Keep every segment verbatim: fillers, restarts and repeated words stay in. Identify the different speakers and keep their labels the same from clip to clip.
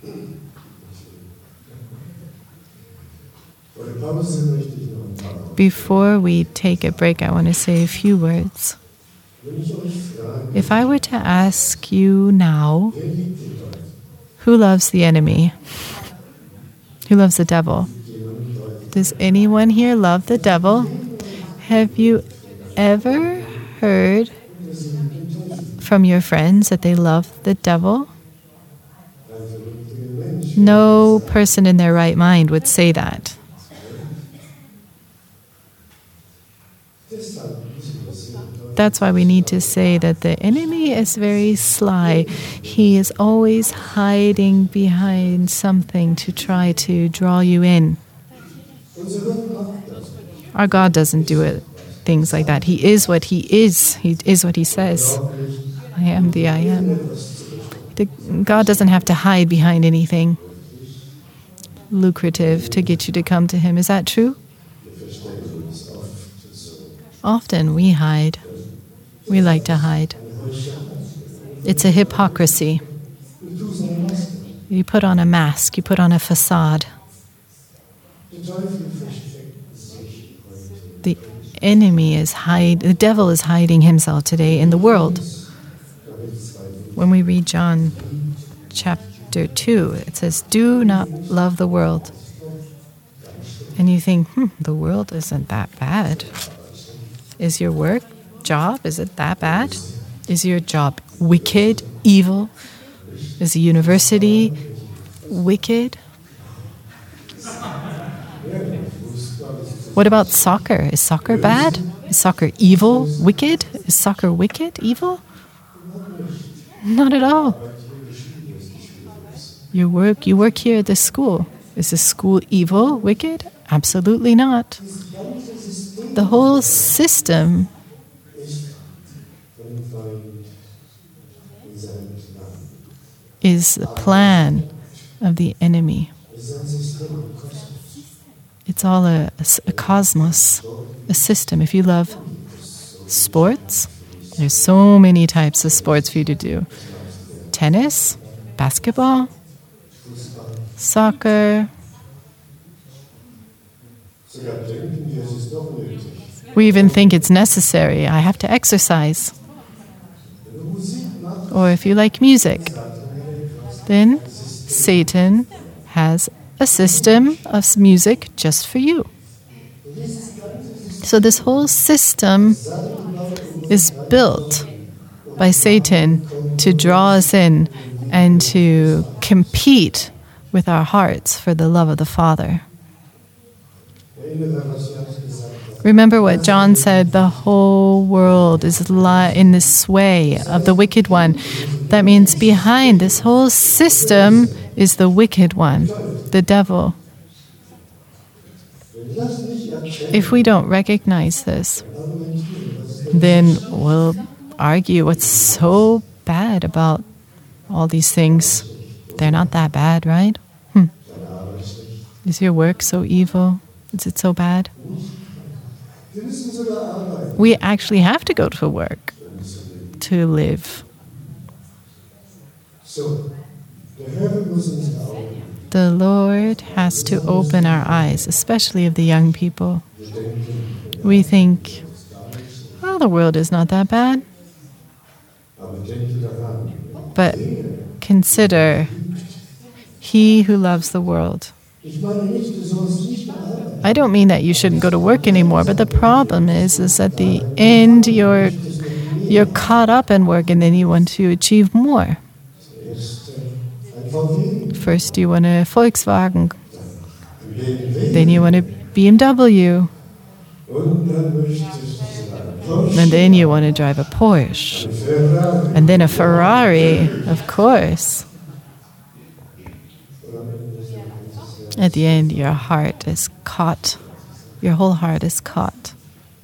Speaker 1: Before we take a break, I want to say a few words. If I were to ask you now, who loves the enemy? Who loves the devil? Does anyone here love the devil? Have you ever heard from your friends that they love the devil? No person in their right mind would say that. That's why we need to say that the enemy is very sly. He is always hiding behind something to try to draw you in. Our God doesn't do it, things like that. He is what He is. He is what He says. I am the I am. The, God doesn't have to hide behind anything lucrative to get you to come to Him. Is that true? Often we hide. We like to hide. It's a hypocrisy. You put on a mask, you put on a facade. The enemy is hide. The devil is hiding himself today in the world. When we read John chapter two, it says, "Do not love the world." And you think, hmm, the world isn't that bad. Is your work, job, is it that bad? Is your job wicked, evil? Is the university wicked? What about soccer? Is soccer bad? Is soccer evil, wicked? Is soccer wicked, evil? Not at all. You work, you work here at this school. Is the school evil, wicked? Absolutely not. The whole system is the plan of the enemy. It's all a, a, a cosmos, a system. If you love sports, there's so many types of sports for you to do. Tennis, basketball, soccer. We even think it's necessary. I have to exercise. Or if you like music, then Satan has a system of music just for you. So this whole system is built by Satan to draw us in and to compete with our hearts for the love of the Father. Remember what John said, the whole world is li- in the sway of the wicked one. That means behind this whole system is the wicked one, the devil. If we don't recognize this, then we'll argue what's so bad about all these things. They're not that bad, right? Hmm. Is your work so evil? Is it so bad? We actually have to go to work to live. The Lord has to open our eyes, especially of the young people. We think, well, the world is not that bad. But consider, he who loves the world. I don't mean that you shouldn't go to work anymore, but the problem is, is at the end you're you're caught up in work and then you want to achieve more. First you want a Volkswagen, then you want a B M W, and then you want to drive a Porsche, and then a Ferrari, of course. At the end, your heart is caught. Your whole heart is caught.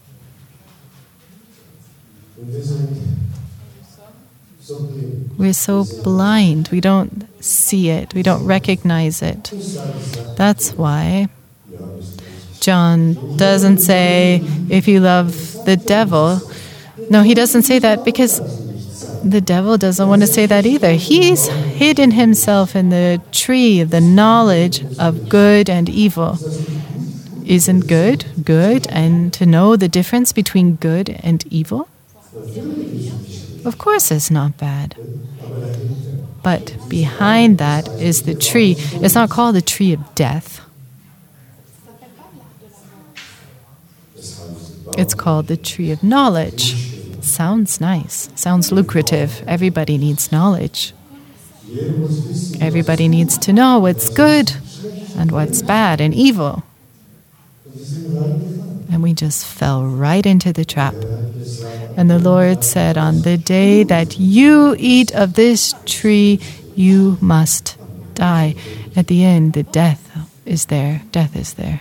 Speaker 1: We're so blind. We don't see it. We don't recognize it. That's why John doesn't say, if you love the devil. No, he doesn't say that because The devil doesn't want to say that either. He's hidden himself in the tree of the knowledge of good and evil. Isn't good good? And to know the difference between good and evil? Of course it's not bad. But behind that is the tree. It's not called the tree of death. It's called the tree of knowledge. Sounds nice. Sounds lucrative. Everybody needs knowledge. Everybody needs to know what's good and what's bad and evil. And we just fell right into the trap. And the Lord said, on the day that you eat of this tree, you must die. At the end, the death is there. Death is there.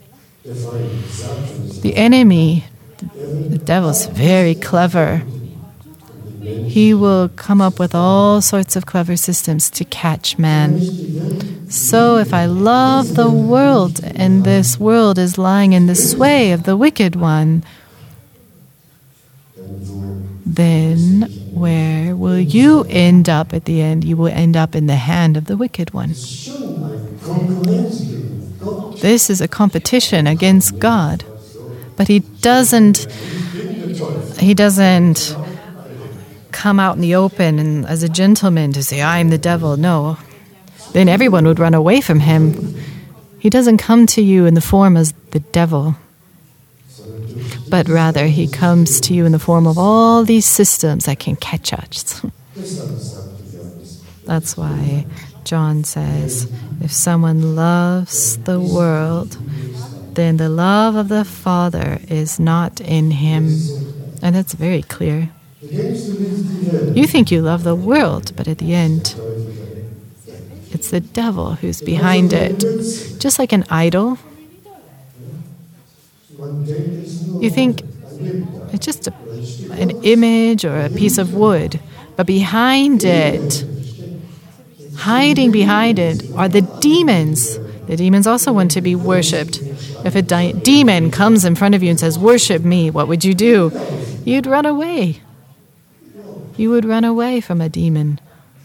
Speaker 1: The enemy, the devil's very clever. He will come up with all sorts of clever systems to catch man. So if I love the world, and this world is lying in the sway of the wicked one, then where will you end up at the end? You will end up in the hand of the wicked one. This is a competition against God. But he doesn't, he doesn't come out in the open and as a gentleman to say, I'm the devil. No. Then everyone would run away from him. He doesn't come to you in the form as the devil. But rather, he comes to you in the form of all these systems that can catch us. That's why John says, if someone loves the world, then the love of the Father is not in him. And that's very clear. You think you love the world, but at the end, it's the devil who's behind it. Just like an idol. You think it's just a, an image or a piece of wood, but behind it, hiding behind it, are the demons. The demons also want to be worshipped. If a di- demon comes in front of you and says, worship me, what would you do? You'd run away. You would run away from a demon.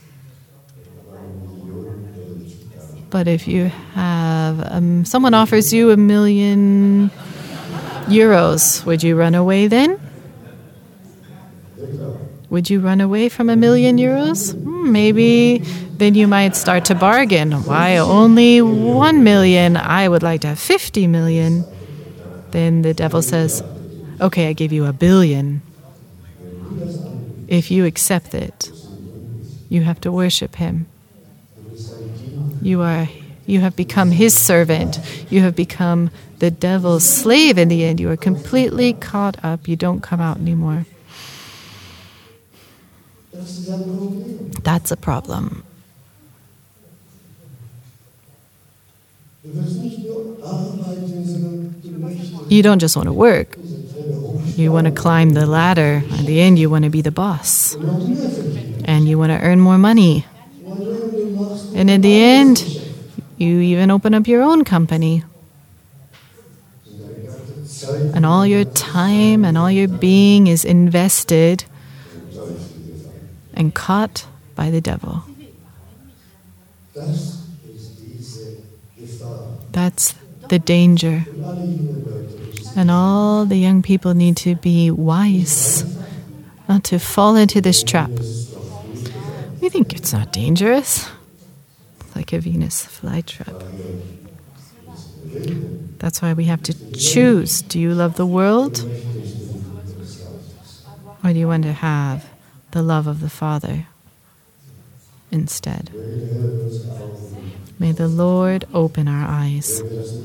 Speaker 1: But if you have, um, someone offers you a million euros, would you run away then? Would you run away from a million euros? Hmm, maybe then you might start to bargain. Why only one million? I would like to have fifty million. Then the devil says, okay, I give you a billion. If you accept it, you have to worship him. You are, you have become his servant. You have become the devil's slave in the end. You are completely caught up. You don't come out anymore. That's a problem. You don't just want to work. You want to climb the ladder. At the end, you want to be the boss. And you want to earn more money. And in the end, you even open up your own company. And all your time and all your being is invested and caught by the devil. That's the danger. And all the young people need to be wise, not to fall into this trap. We think it's not dangerous. It's like a Venus flytrap. That's why we have to choose. Do you love the world? Or do you want to have the love of the Father instead? May the Lord open our eyes.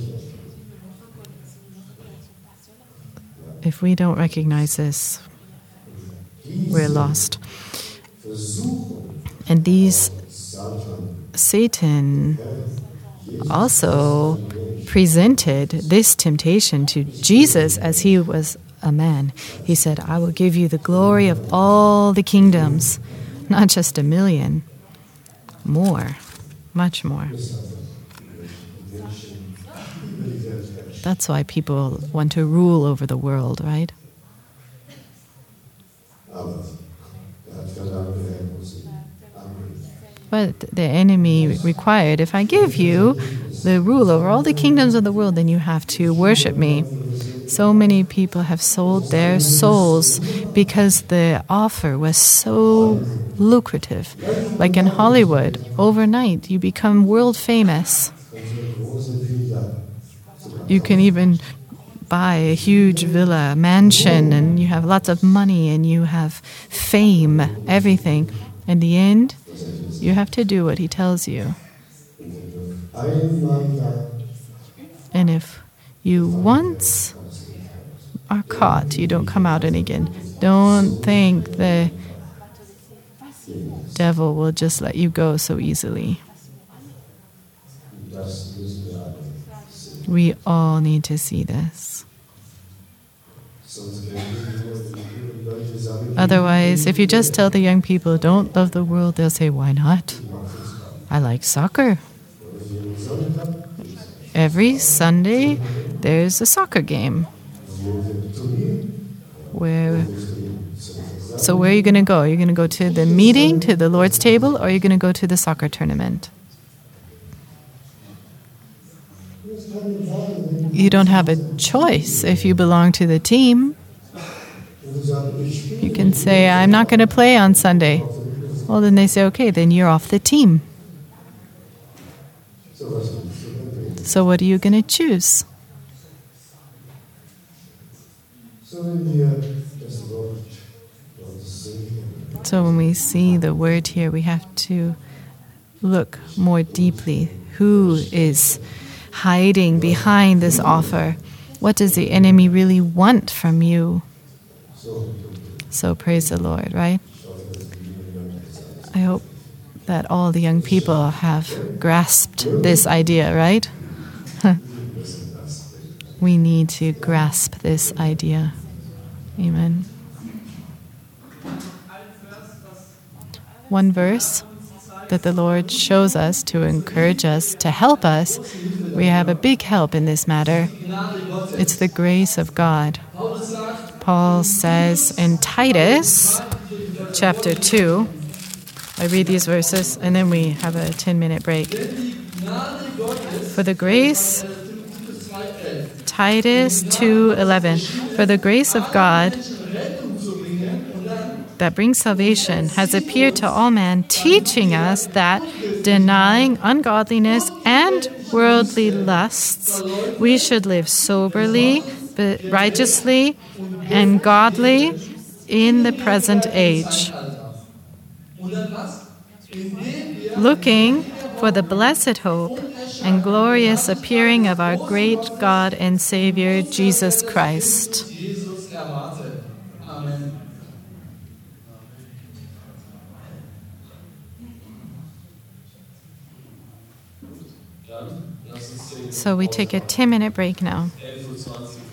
Speaker 1: If we don't recognize this, we're lost. And these, Satan also presented this temptation to Jesus as he was a man. He said, I will give you the glory of all the kingdoms, not just a million, more, much more. That's why people want to rule over the world, right? what the enemy required. If I give you the rule over all the kingdoms of the world, then you have to worship me. So many people have sold their souls because the offer was so lucrative. Like in Hollywood, overnight you become world famous. You can even buy a huge villa, mansion, and you have lots of money and you have fame, everything. In the end, you have to do what he tells you. And if you once are caught, you don't come out again. Don't think the devil will just let you go so easily. We all need to see this. Otherwise, if you just tell the young people, don't love the world, they'll say, why not? I like soccer. Every Sunday, there's a soccer game. Where, so where are you going to go? Are you going to go to the meeting, to the Lord's table, or are you going to go to the soccer tournament? You don't have a choice if you belong to the team. You can say, I'm not going to play on Sunday. Well, then they say, okay, then you're off the team. So what are you going to choose? So when we see the word here, we have to look more deeply. Who is hiding behind this offer? What does the enemy really want from you? So praise the Lord, right? I hope that all the young people have grasped this idea, right? We need to grasp this idea. Amen. One verse that the Lord shows us to encourage us, to help us. We have a big help in this matter. It's the grace of God. Paul says in Titus chapter two, I read these verses and then we have a ten-minute break. For the grace, Titus two eleven, for the grace of God that brings salvation has appeared to all men, teaching us that denying ungodliness and worldly lusts, we should live soberly, but righteously, and godly in the present age, looking for the blessed hope and glorious appearing of our great God and Savior, Jesus Christ. So we take a ten-minute break now.